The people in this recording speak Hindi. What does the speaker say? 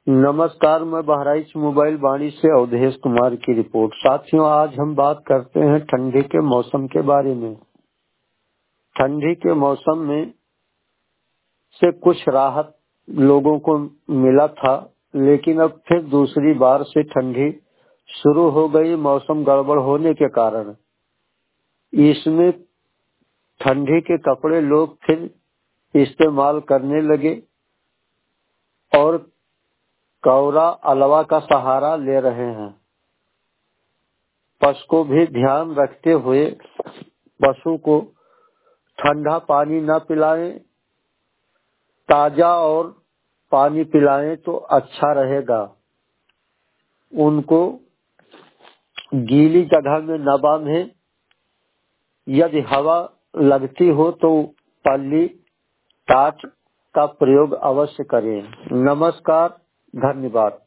नमस्कार, मैं बहराइच मोबाइल वाणी से अवधेश कुमार की रिपोर्ट। साथियों, आज हम बात करते हैं ठंडी के मौसम के बारे में। ठंडी के मौसम में से कुछ राहत लोगों को मिला था, लेकिन अब फिर दूसरी बार से ठंडी शुरू हो गई मौसम गड़बड़ होने के कारण। इसमें ठंडी के कपड़े लोग फिर इस्तेमाल करने लगे और कौरा अलावा का सहारा ले रहे हैं। पशु को भी ध्यान रखते हुए पशु को ठंडा पानी न पिलाएं, ताजा और पानी पिलाएं तो अच्छा रहेगा। उनको गीली जगह में न बांधें। यदि हवा लगती हो तो पल्ली टाट का प्रयोग अवश्य करें। नमस्कार, धन्यवाद।